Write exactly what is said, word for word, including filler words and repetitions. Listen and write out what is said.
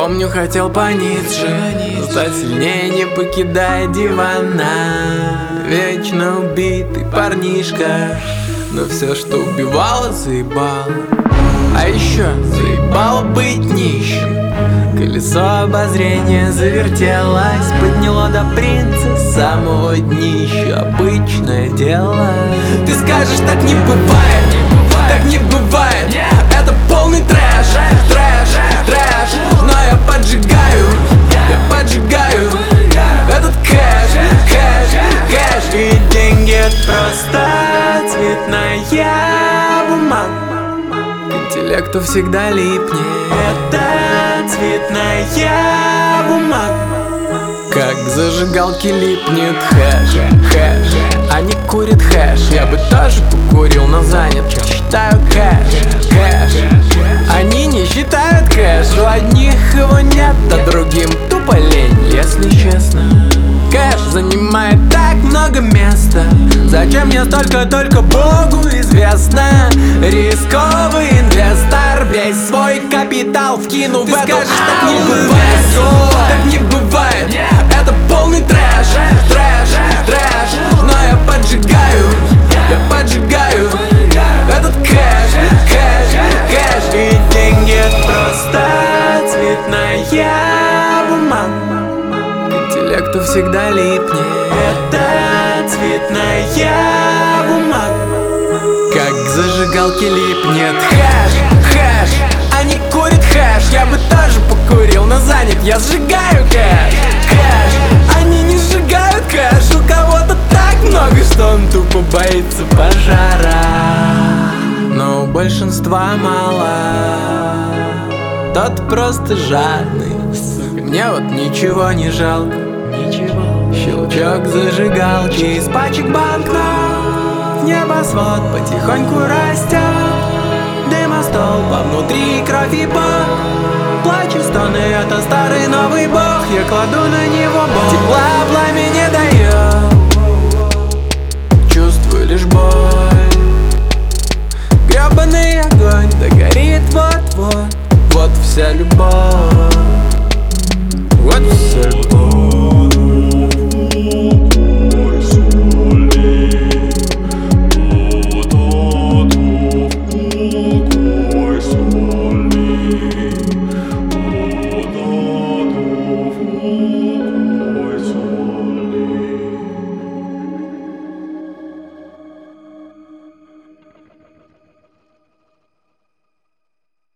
Помню, хотел пониже, стать сильнее, не покидая дивана. Вечно убитый парнишка, но все, что убивало, заебало. А еще заебало быть нищим. Колесо обозрения завертелось, подняло до принца самого днища. Обычное дело. Ты скажешь, так не бывает, так не бывает. Это полный трэш, трэш, трэш. Но я поджигаю, я поджигаю этот кэш, кэш, кэш. И деньги — это просто цветная бумага. К интеллекту всегда липнет эта цветная бумага. Как к зажигалке липнет хэш, хэш. Они курят хэш, я бы тоже покурил, но занят. Считаю кэш, кэш. Они не считают кэш, у одних его нет, а другим тупо лень, если честно. Кэш занимает так много места. Зачем мне столько, только Богу известно. Рисковый инвестор весь свой капитал вкинул в эту. Ты скажешь, так не бывает, так не бывает. Это полный трэш, трэш, трэш. Но я поджигаю, я поджигаю этот кэш, кэш, кэш. И деньги — это просто цветная бумага. К интеллекту всегда липнет эта цветная бумага. Как к зажигалке липнет хэш, хэш. Они курят хэш, я бы тоже покурил, но занят. Я сжигаю кэш, кэш. Они не сжигают кэш. У кого-то так много, что он тупо боится пожара. Но у большинства мало. Тот просто жадный. Мне вот ничего не жалко, ничего. Щелчок зажигалки из пачек банкнот. В небосвод потихоньку растет дымостолб, а внутри кровь и пот. Плачу, стоны, это старый новый бог. Я кладу на него бог. Тепла пламя не дает. Чувствую лишь боль. Гребаный огонь догорит вот-вот. Вот вся любовь.